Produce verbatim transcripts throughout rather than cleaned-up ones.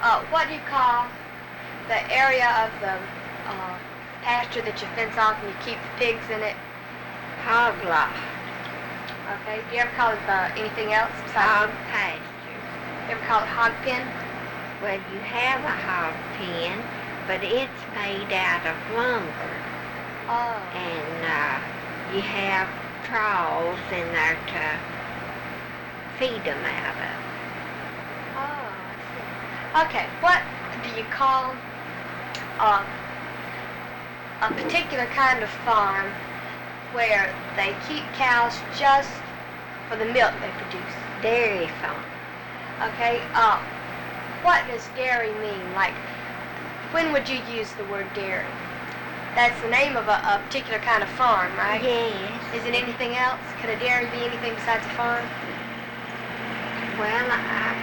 Uh, what do you call the area of the uh, pasture that you fence off and you keep the pigs in it? Hog lot. Okay. Do you ever call it uh, anything else Hog besides? pasture. You ever call it hog pen? Well, you have a hog pen, but it's made out of lumber. Oh. And uh, you have troughs in there to feed them out of. Oh, I see. Okay. What do you call uh, a particular kind of farm where they keep cows just for the milk they produce? Dairy farm. Okay, uh, what does dairy mean? Like, when would you use the word dairy? That's the name of a, a particular kind of farm, right? Yes. Is it anything else? Could a dairy be anything besides a farm? Well, I,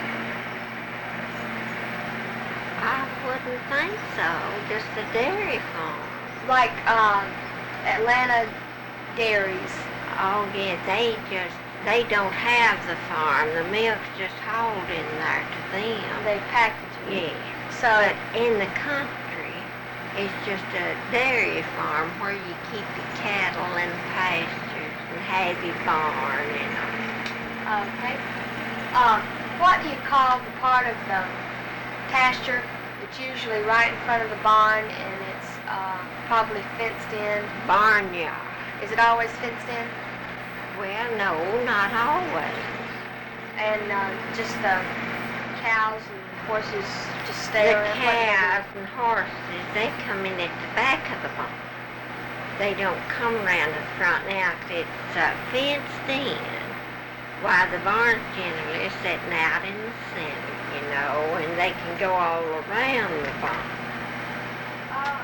I wouldn't think so. Just a dairy farm. Like, um, Atlanta dairies. Oh, yeah, they just, they don't have the farm. The milk's just hauled in there to them. They package it. Yeah. So, But in the country, it's just a dairy farm where you keep your cattle in pastures and have your barn and all. okay. Um, what do you call the part of the pasture that's usually right in front of the barn and it's uh, probably fenced in? Barnyard. Is it always fenced in? Well, no, not always. And uh, just the cows and horses just stay The around? What do they do? cows and horses, they come in at the back of the barn. They don't come around the front. Now, if it's uh, fenced in, why, the barn's generally sitting out in the center, you know, and they can go all around the barn. Oh,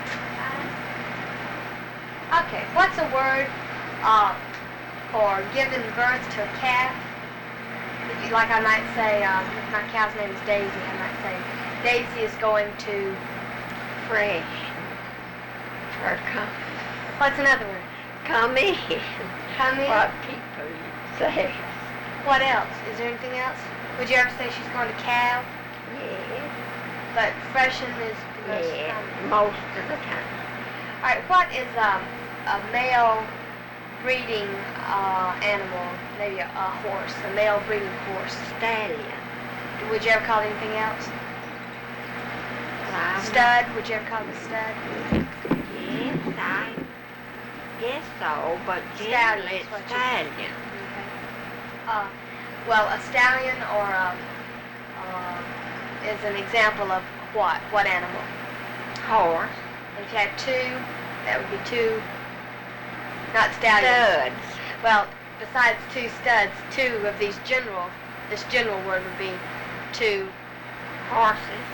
I- okay, what's a word uh, for giving birth to a calf? Like I might say, um, if my cow's name is Daisy, I might say, Daisy is going to Fresh. Or come, what's another word? come in. Come in? What people say. What else? Is there anything else? Would you ever say she's going to calve? Yeah. But freshen is the most Yeah, common. most of the time. All right, what is um, a male breeding uh, animal? Maybe a, a horse, a male breeding horse. Stallion. Would you ever call it anything else? Well, Stud? Would you ever call it a stud? Yes, I guess so, but Stallion generally is it's what you- stallion. Okay. Uh, well, a stallion or a, uh, is an example of what? What animal? Horse. If you had two, that would be two, not stallions. Studs. Well, besides two studs, two of these general, this general word would be two. Horses.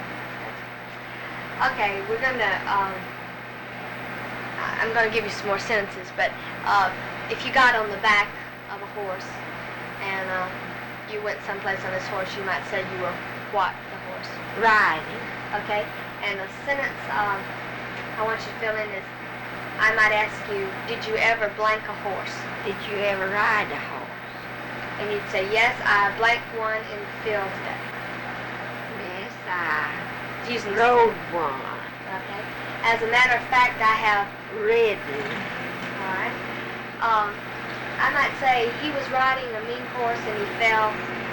Okay, we're gonna, um, I- I'm gonna give you some more sentences, but uh, if you got on the back of a horse and uh, you went someplace on this horse, you might say you were what, the horse? Riding. Okay, and the sentence um, I want you to fill in is, I might ask you, did you ever blank a horse? Did you ever ride a horse? And you'd say, yes, I blanked one in the field today. Yes, I Using the rode sentence. one. Okay. As a matter of fact, I have. Ridden. All right. Um, I might say he was riding a mean horse and he fell.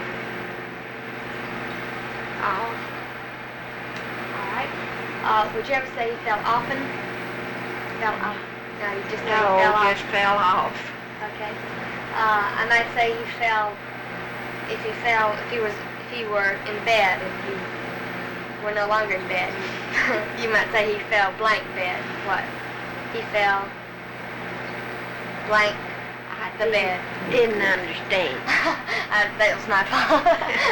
Oh, All right. Uh, would you ever say he fell often? Fell off. No, you just say no, he fell off. just fell off. Okay. Uh, I might say he fell. If he fell, if he was, if he were in bed and he were no longer in bed, you might say he fell blank bed. What? He fell blank I the didn't, bed. didn't understand. uh, that was my fault.